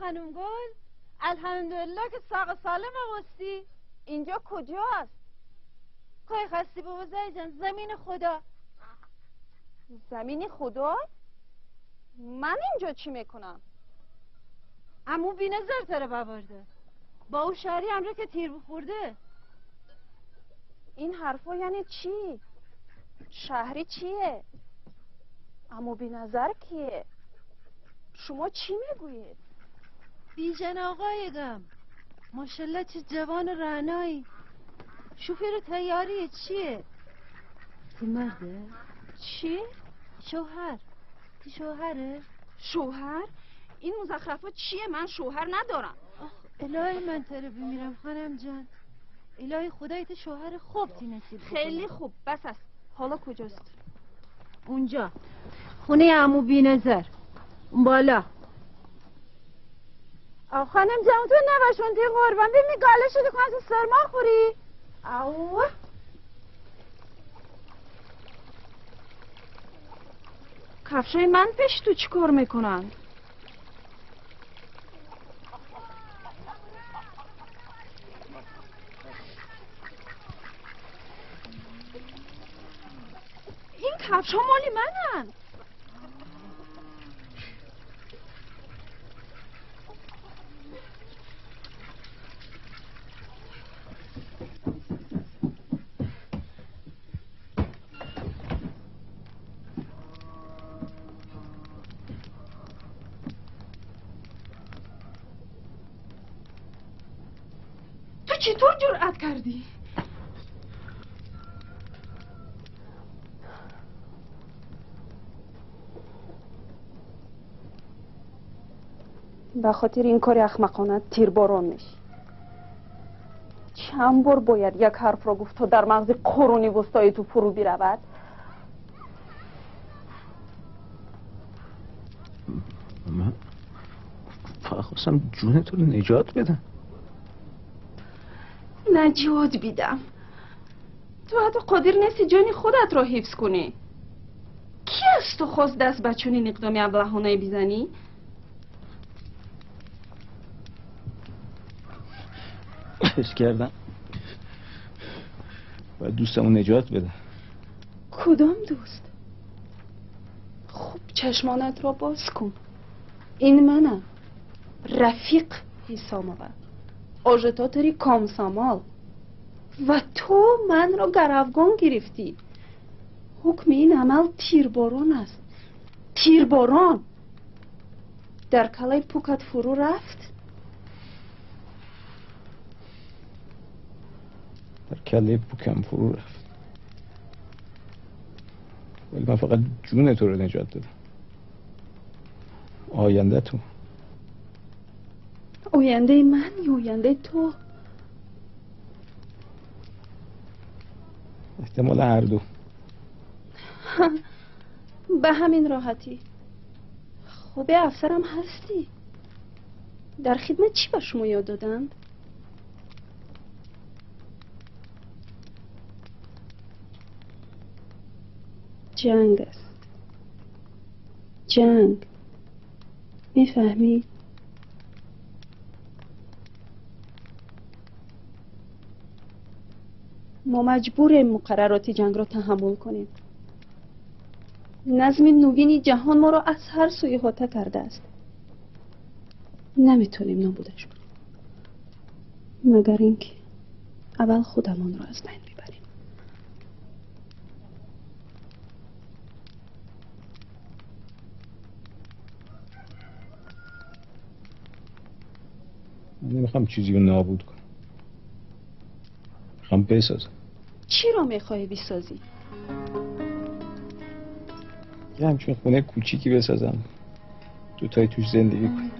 خانم گل. الحمدلله که ساق سالم وستی. اینجا کجاست؟ کای خستی بابا زای جان، زمین خدا. زمین خدا؟ من اینجا چی میکنم؟ عمو بی نظر تره ببرده با او شهری امره که تیر بخورده. این حرفا یعنی چی؟ شهری چیه؟ عمو بی نظر کیه؟ شما چی میگویید؟ بیژن آقایگم، ماشالله چه جوان و رعنایی. شوفیر تیاری چیه؟ تی مرده؟ چی؟ شوهر. تی شوهره؟ شوهر؟ این مزخرفات چیه؟ من شوهر ندارم. آخ الهی من تره بمیرم خانم جان. الهی خدایت شوهر خوب تی نصیب بکنه. خیلی خوب، بس است. حالا کجاست؟ اونجا خونه عمو بی نظر اون بالا. خانم جان تو نباشون تی قربان ببینی گاله شده کنه تو سرما خوری. اوه کفشای من پیش تو چی کار میکنن؟ این کفش ها مالی منن. تو چطور جرأت کردی؟ به خاطر این کار احمقانه تیرباران میشی. چند بار باید یک حرف را گفت تا در مغز قرونی وسطای تو فرو برود؟ من فقط خواستم جون تو رو نجات بدم. نجات بیدم؟ تو حتی قادر نیستی جان خودت را حفظ کنی. کی است تو خواست دست بچونی اقدامی ابلهانه بیزنی؟ حس کردم باید دوستمو نجات بدم. کدام دوست؟ خوب چشمانت را باز کن. این منم، رفیق حسام آورد، آژتاتوری کامسامال. و تو من را گروگان گرفتی. حکم این عمل تیرباران است. تیرباران در کلای پوکت فرو رفت. در کله پوکم فرو رفت، ولی من فقط جون تو رو نجات دادم. آینده تو. آینده من یا آینده تو؟ احتمال هر دو. به همین راحتی. خوبه افسرم هستی. در خدمت چی به شما یاد دادند؟ جنگ است. جنگ. میفهمی؟ ما مجبوریم مقررات جنگ را تحمل کنیم. نظم نوین جهان ما را از هر سوی احاطه کرده است. نمیتونیم نابودش کنیم مگر اینکه اول خودمان را از بین ببریم. من نمیخوام چیزی رو نابود کنم، میخوام بسازم. چی را میخوای بسازی؟ یه همچون خونه کوچیکی بسازم، دوتای توش زندگی کنیم.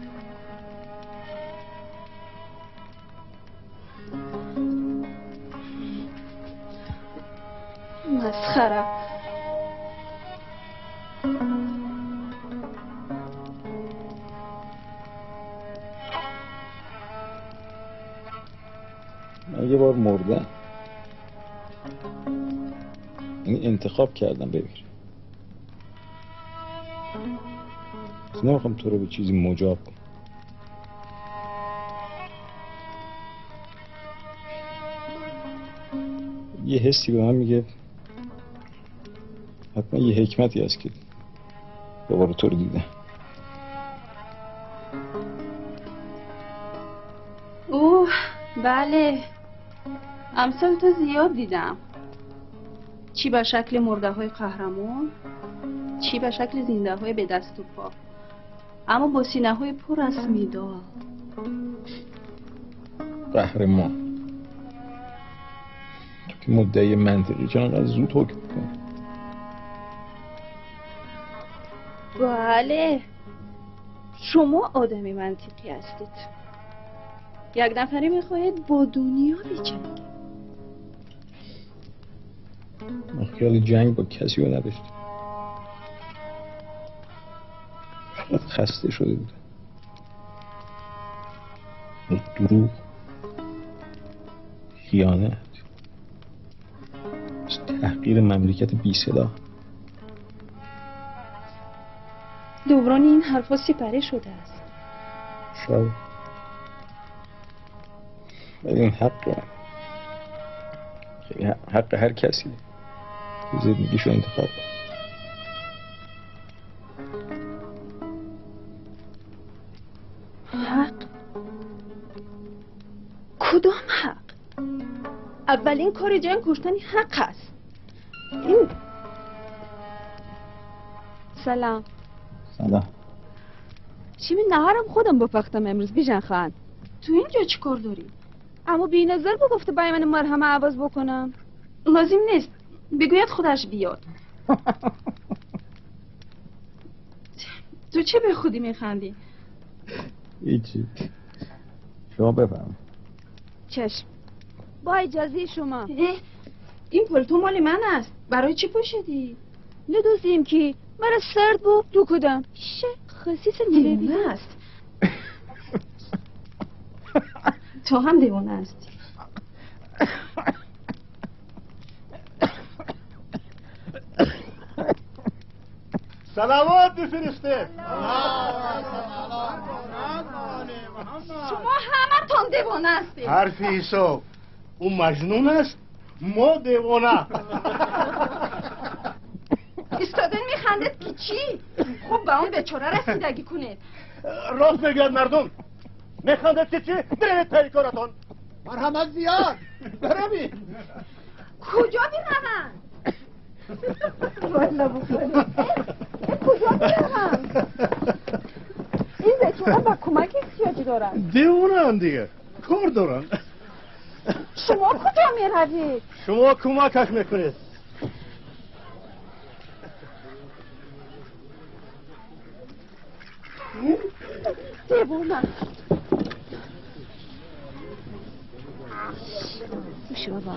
مسخره. من یه بار مردم، یعنی انتخاب کردم بمیرم. نمیخوام تو رو به چیزی مجاب کنم. یه حسی به من میگه حتما یه حکمتی هست که دوباره تو رو دیدم. اوه بله، امثال تو زیاد دیدم، چی به شکل مرده های قهرمان، چی به شکل زنده های به دست و پا، اما با سینه های پر از میدال. قهرمان تو که مدعی منطقی چنانقدر زود حکم کنی؟ بله، شما آدمی منطقی هستید. یک نفری میخواهید با دنیا بجنگید. من خیال جنگ با کسی رو نداشتم، فقط خسته شده بودم از دروغ، خیانت، از تحقیر مملکت بی صدا. دوران این حرفا سپری شده است. شاید، ولی این حق رو خیلی حق هر کسی زندگیشو انتخاب کنه. حق؟ کدام حق؟ اولین کار جنگ کشتن حق است. این سلام. سلام. شیمی نهارم خودم بپختم امروز بیژن خان. تو اینجا چی کار داری؟ اما بی نظر بگفته برای من مرهم عوض بکنم. لازم نیست، بگوید خودش بیاد. تو چه به خودی میخندی؟ هیچی، شما بفهم. چشم، با اجازه شما. این پلتو مال من است، برای چی پوشیدی؟ ندوزیم که مرا سرد بود دو کدم شه خصیص دیوانه است. تو هم دیوانه هستی. سلامات بفرسته. شما همه تون دیوانه هستی. حرفی حساب، اون مجنون است، ما دیوانه. استادن میخندید که چی؟ خوب به اون بیچاره رسیدگی کنید. راست میگوید مردم، میخندید که چی؟ برید پی کارتون. مرحمت زیاد، بروید. کجا میروند؟ والا بخورید. کجا میروند؟ این بیچاره با کمک احتیاجی دارن. دیوانه هم دیگه، کار دارن. شما کجا میروید؟ شما کمکش میکنید. دیوانه شما با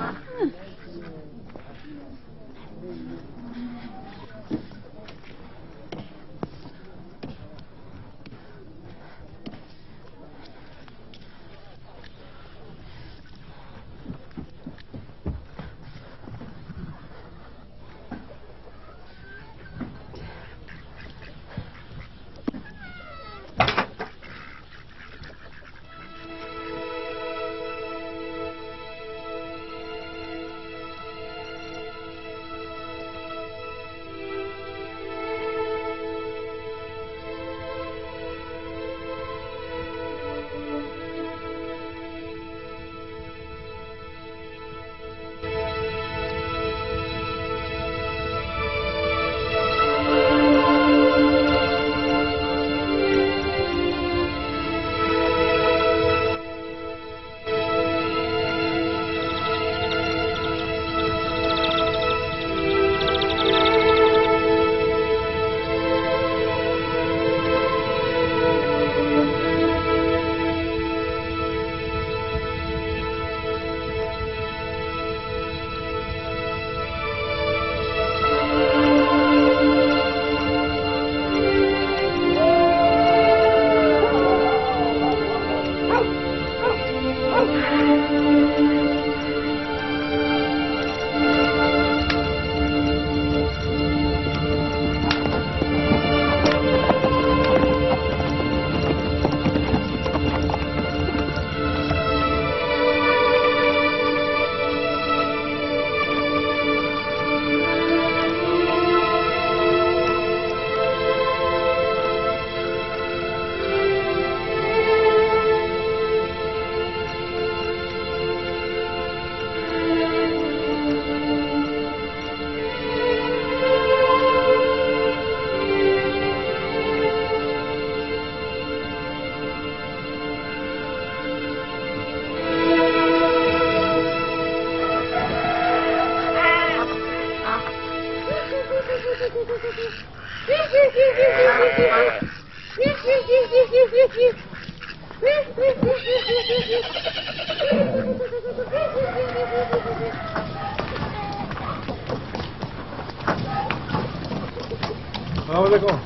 سلام علیکم.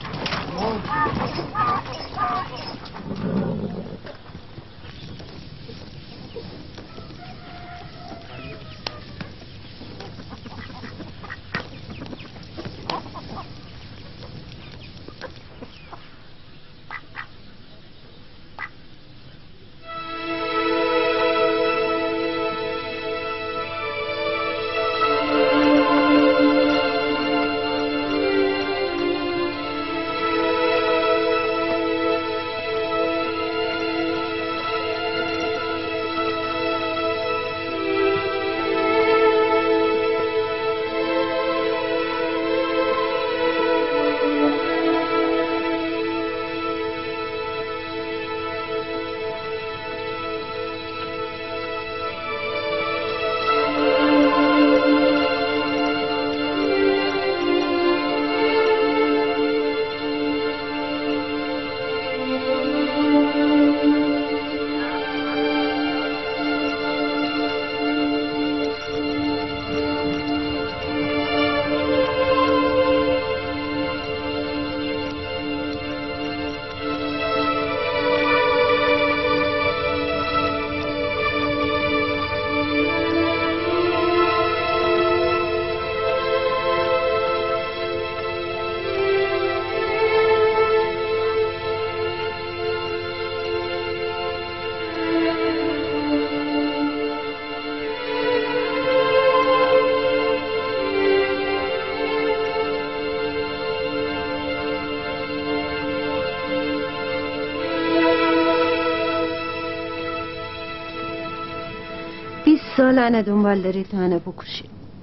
سالانه دنبال داری تا انه بکشی،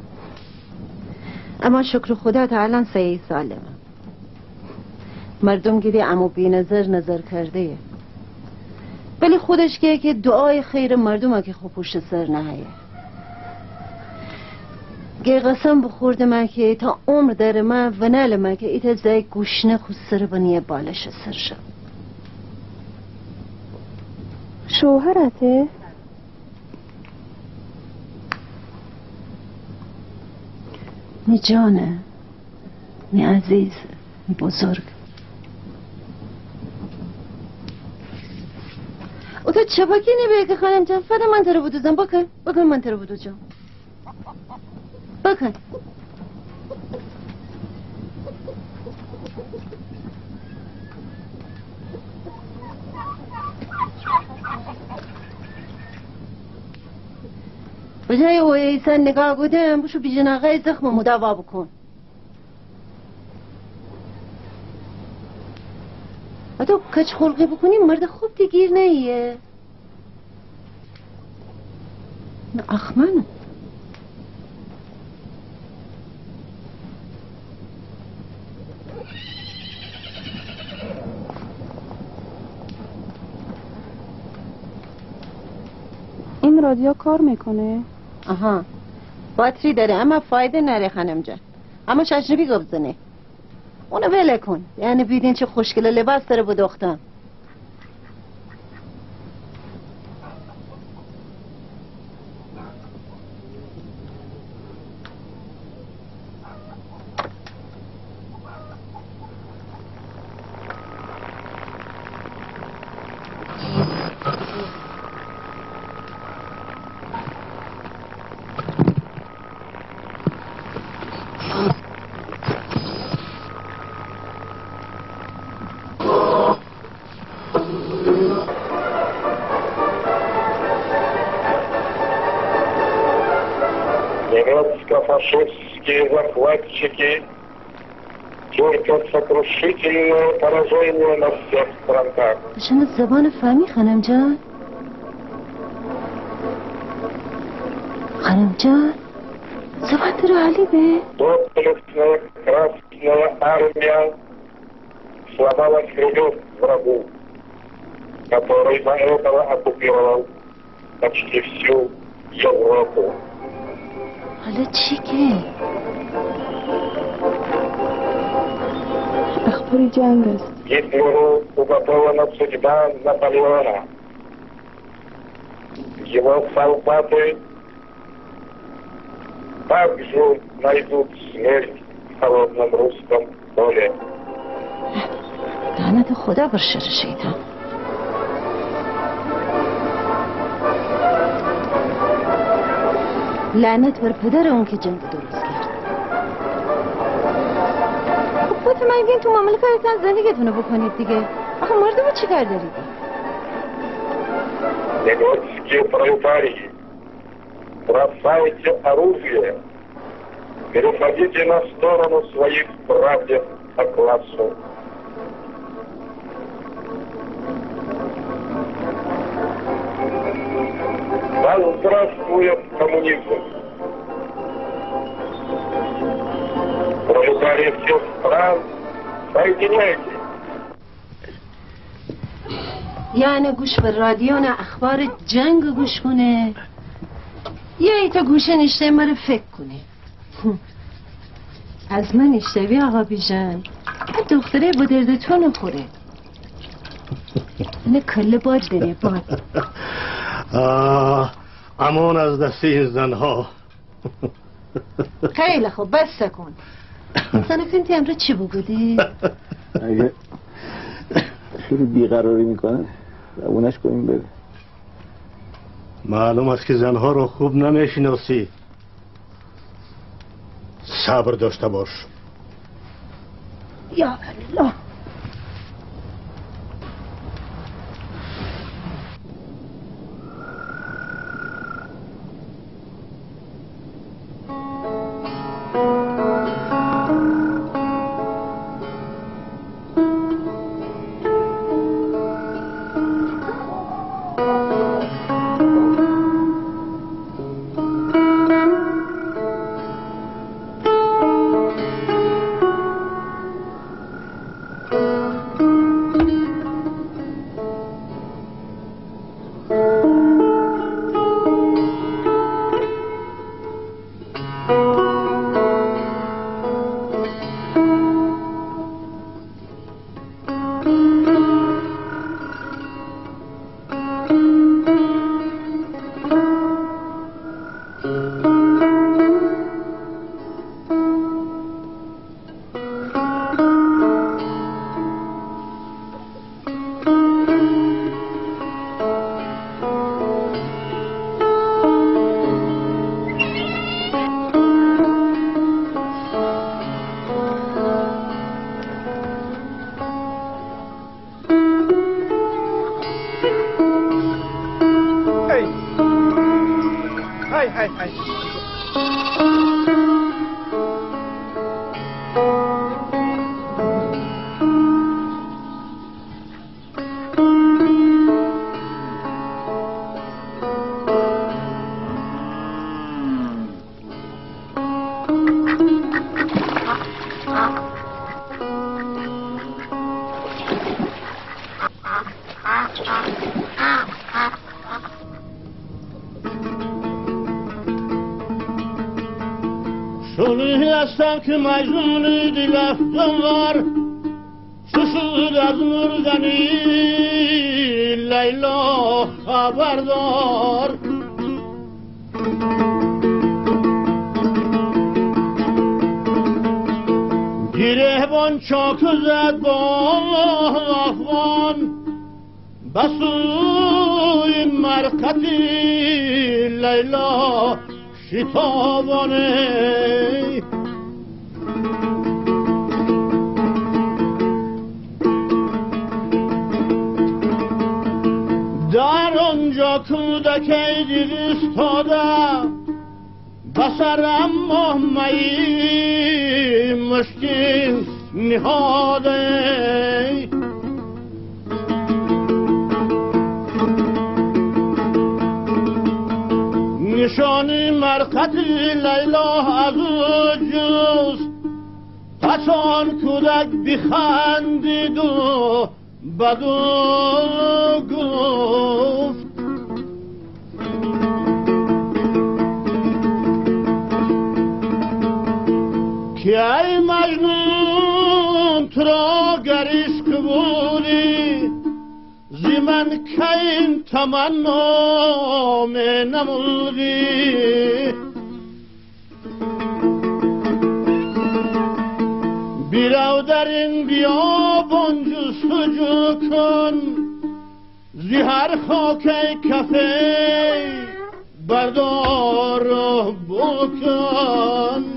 اما شکر خدا تا الان صحیح سالمه. مردم گیری امو بی نظر کرده، ولی خودش که دعای خیر مردم ها که خوب پشت سر نهیه. گه قسم بخورده من که تا عمر در من و نل من که ایت زای گوشنه خود سر بنیه بالش سر شد. شوهرته؟ می جانه، می عزیز، می بزرگ. او تو چپاکی نبیه که خانم جان فدا من تره بودو زن بکن من تره بودو جان بکن. بجای او ایسان نگاه بودم بشو بی جناقه زخم مدوا بکن. و تو کچ خلقی بکنی مرد خوب دیگیر نیه. نه اخمنو این رادیو کار میکنه؟ آها باتری داره اما فایده نره خانم جان، اما شجربی گبزنه اونو وله کن. یعنی بیدین چه خوشگله لباس داره با دختم. Немецко-фашистские захватчики терпят сокрушительное поражение на всех фронтах. بشن زبان فهمی خانم جان؟ خانم جان زبان تو رو حالی به؟ Доблестная Красная Армия сломала хребет врагу, который до этого оккупировал почти всю Европу. حالا چی که؟ مسافر جنگ است. Гитлеру уготована судьба Наполеона. Его солдаты также найдут смерть в холодном русском поле. لعنت خدا بر شر شیطان. لعنت بر پدر اون که جنگ درست کرد. خب مطمئنین تو مملکتتون زندگیتونو بکنید دیگه. آخه مردم چی کار دارید؟ Немецкие пролетарии, бросайте оружие, переходите на сторону своих братьев по классу. Да здравствует коммунизм! Пролетарии всех стран, соединяйтесь! یعنی گوش به رادیو نه اخبار جنگ گوش کنه یا ایتا گوشه نشته ما رو فکر کنه. از من اشتوی آقا بیژن دختره با دردتون خوره. اینه کل باد داره باد. امان از دست این زنها. خیلی خوب بس کن. سنفین امروز چی بگودی؟ اگه خیلی بیقراری میکنه اونش کنیم بره. معلوم است که زنها رو خوب نمیشناسی. صبر داشته باش. یا الله. شونی هستم که مجنون دل افگار شد از مردنی لیلا خبردار. گریبان چاک زد با افغان بسوی مرکتی لیلا شتابانه. در آنجا کودک دل استاده بسرم محمعی مشکل نهاده. نشانی مرقد لیلا از جز پس آن کودک بخندید و بدو گفت که ای مجنون تو را من کین تمنا نملغی بیرو در این بیابان جستجو کن زهر خاک کفه بردار و بکن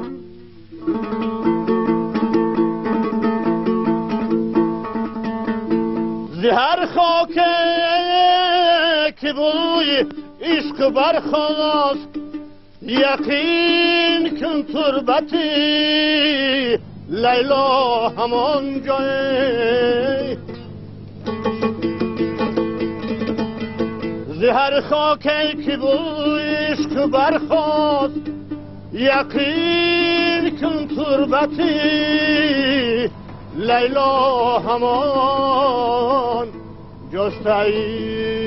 زهر خاک که بوی عشق برخواست یقین کن تربتی لیلا همان جای زهر خاکی که بوی عشق برخواست یقین کن تربتی لیلا همان جستایی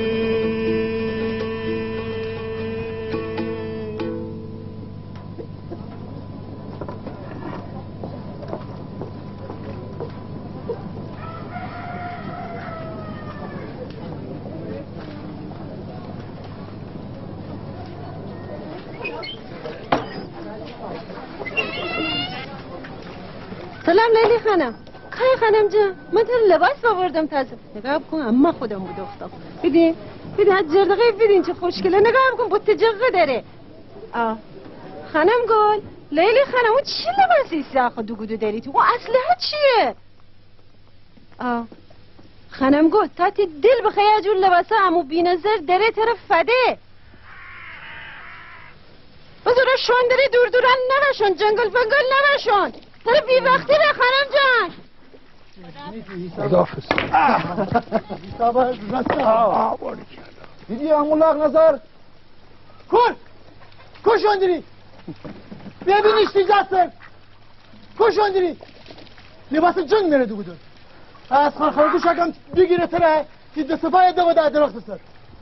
سلام لیلی خانم. خیلی خانم جان من تو لباس آوردم تازه. نگاه کن اما خودم بود اختم. ببین هد جرقه ببین چه خوشگله. نگاه کن با تجرقه داره. خانم گل لیلی خانم اون چی لباسی ساخت دوگودو داری تو؟ اون اسلحه چیه؟ خانم گل تا تی دل بخواه یه جور لباسه امو بی نظر داره طرف فده. بزرگ شون داری دور دوران نباشون جنگل فنگل نباشون. طرف بی وقتی به خانم جان. خداحافظ. دیدی همون لاغ نظر کشوندری ببینیش دیجاستر کشوندری لباس جنگ میره دو بودن از خان خواهدو شکم بگیره تره که دستفای دو بده درخت سر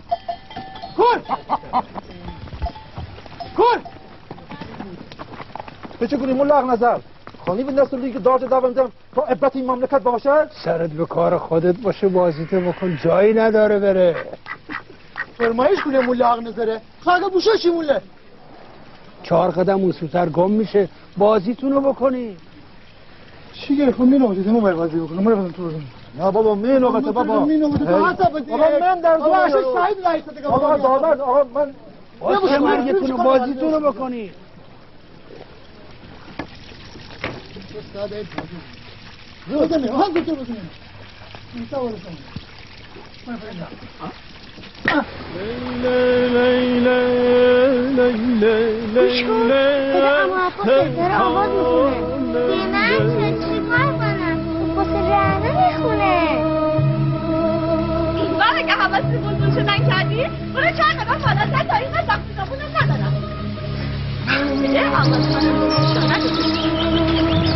کن به چه کنی مون لاغ نظر خانی به نسل دیگه داج دوندم تا عبرت این مملکت باشه سرت به کار خودت باشه بازیتو بکن جایی نداره بره فرمایش کنه موله حق نظره خواهد بوشه چی موله 4 قدم اون سوتر گم میشه بازیتونو بکنی چی گره خون می نوقته ما باید بازی بکنم ما باید تو بزنم نه بابا می نوقته بابا بابا من در دواشش سعید رایسته دیگه بابا دادن آقا من باشه مرگتونو بازیتونو بکنی بزنه ها زودتر بزنه این سوال کنم گوش کن صدا اما عباس داره آواز میخونه به من چه کار کنم عباس رهنه میخونه این بار اگه حواسی بلبل شدن کردی برو 4 قدم بالاتر تا این قدم ساختمونو ندارم آواز کنم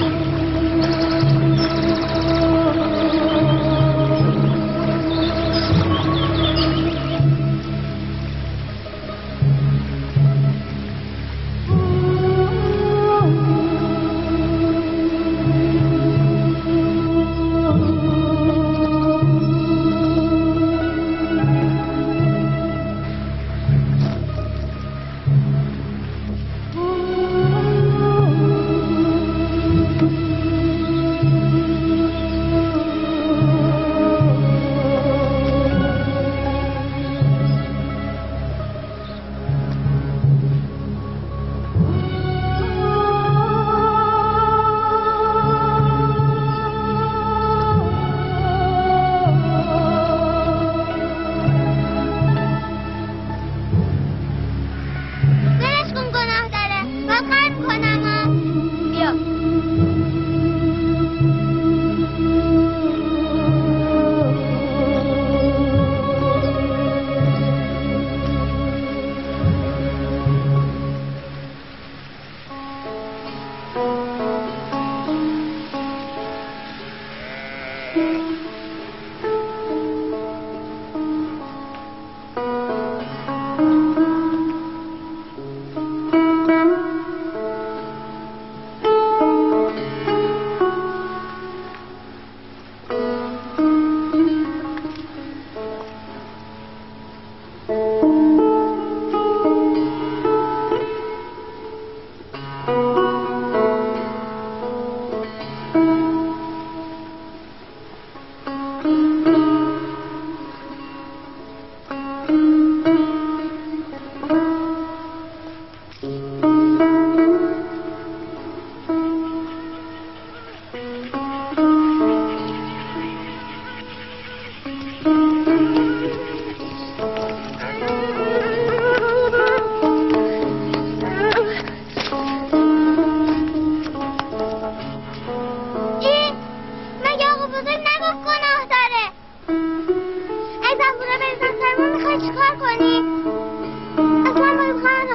خونه بریزن سرمون میخوای چیکار کنی؟ اصلا باید خواهر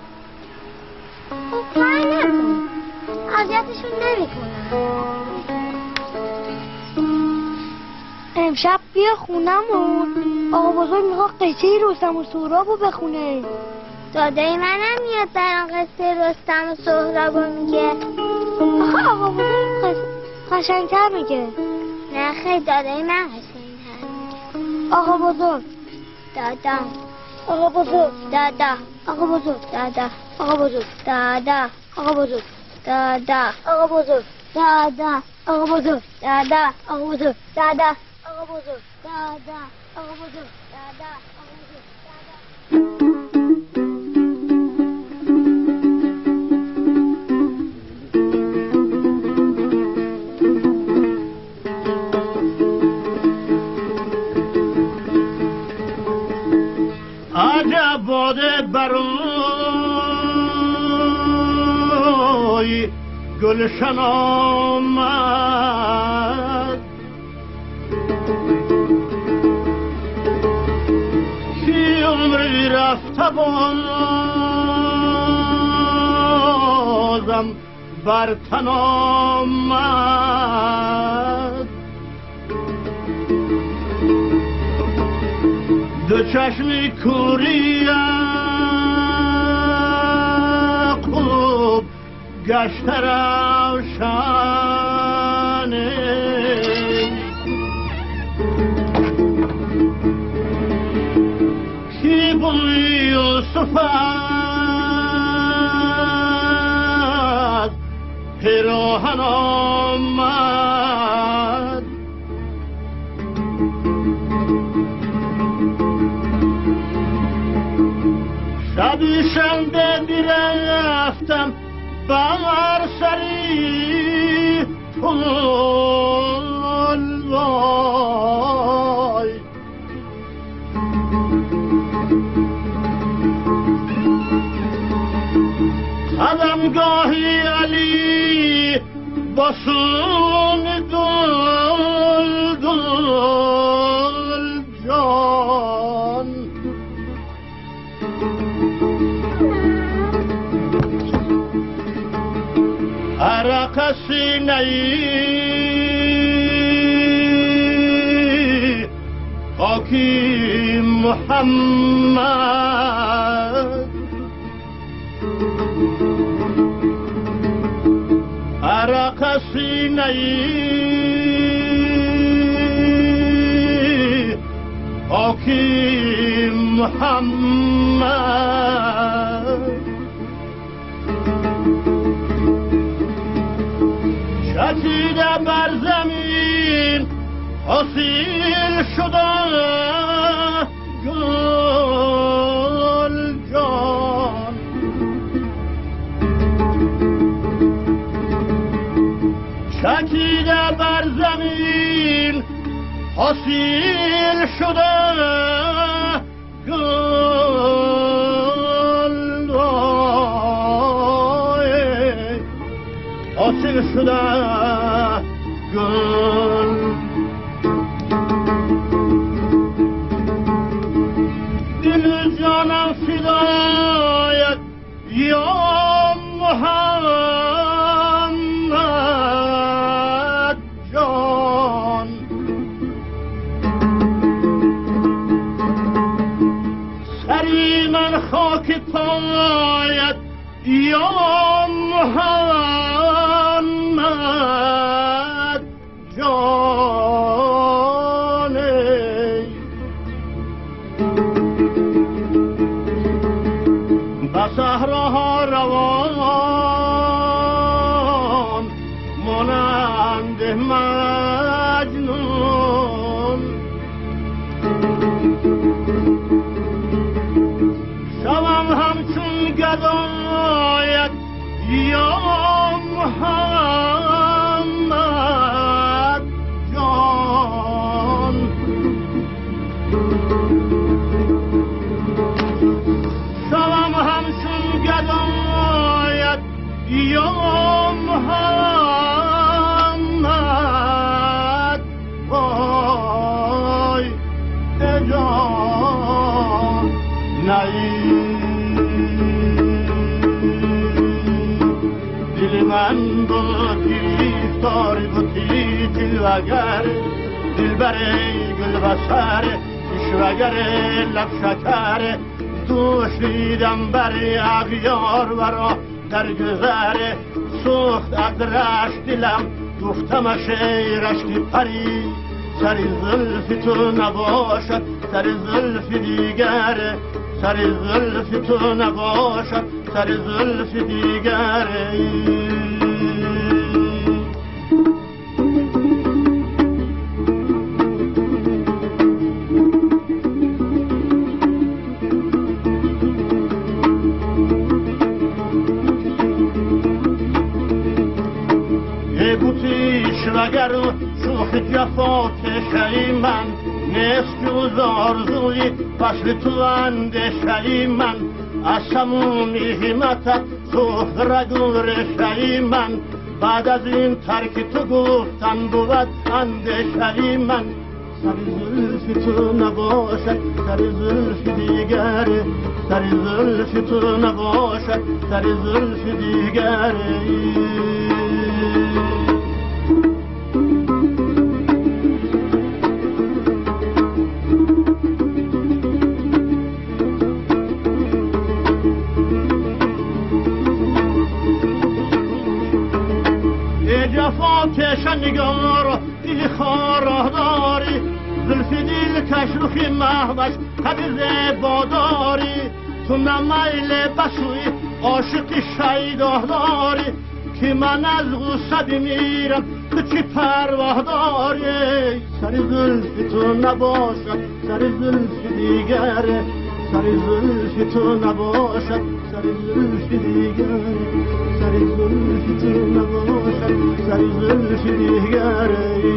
خب کاری نکن اذیتشون نمیکنم امشب بیا خونمون آقا بزرگ میخواد قصه رستم و سهرابو بخونه دادای منم میاد برام قصه رستم و سهرابو میگه آخه آقا بزرگ قشنگتر میگه نه خیلی دادای من قشنگتر میگه آقا بزرگ دادا آقا بزرگ دادا آقا بزرگ دادا آقا بزرگ دادا آقا بزرگ دادا آقا بزرگ دادا آقا بزرگ دادا آقا بزرگ دادا آقا بزرگ دادا آقا بزرگ دادا آقا بزرگ عجب باده برای گلشن آمد که عمری رفته بازم بر تن آمد دو چشمی کوری خوب گشته روشنه کی بوی یوسف از پیراهن آمد شبی شنبه بیرفتم بر سری وای قدمگاهی علی باسون دل دل جان عرق سینه‌ای خاکی محمد عرق سینه‌ای خاکی محمد شکیده بر زمین حاصل شده گل جان شکیده بر زمین حاصل شده گل حاصل شده گل دل جانم فدایت یا محمد جان سری من خاک پایت یا محمد جان به صحراها روان مانند مجنون شوم همچون گدایت یا محمد جان شوم همچون گدایت یا محمد وای جان کشوگر دلبر گل بسر کشوگر لب شکر دوشیدم بر اغیار ورا در گذر سوخت ادرش دلم گفتمش ای رشتی پری سر زلف تو نباشد سر زلف دیگر سر زلف تو نباشد سر زلف دیگر وگر شوخ جفات شی من نصف جز آرزوی فصل تو اندشی من از تموم همتت سوخت رگور شی من بعد از این ترک تو گفتن بود اندشی من سر زلف تو نباشد سر زلف دیگر سر زلف تو نباشد سر زلف دیگر جفاتش نگار دل خارا داری زلف دل کشروخی محوش قبیز باداری تو نمیل بسوی عاشق شیده داری که من از غصه بمیرم تو چی پرواه داری سر زلف تو نباشد سر زلف دیگر سر زلف تو نباشد سر زلف دیگر سر زلف تو نباشد سر زلف دیگر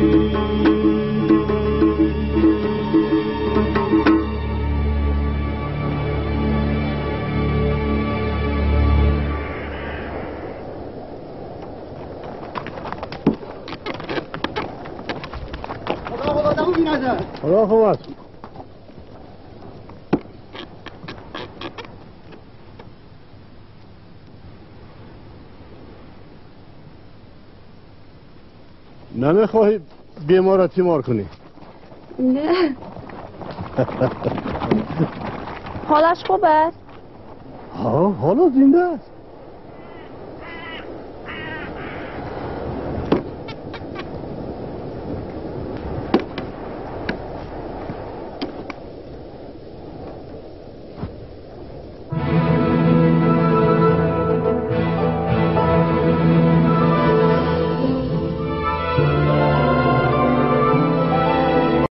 خدا خوبت نمیخواهی بیمار را تیمار کنی؟ نه حالش خوب است؟ حالا زنده است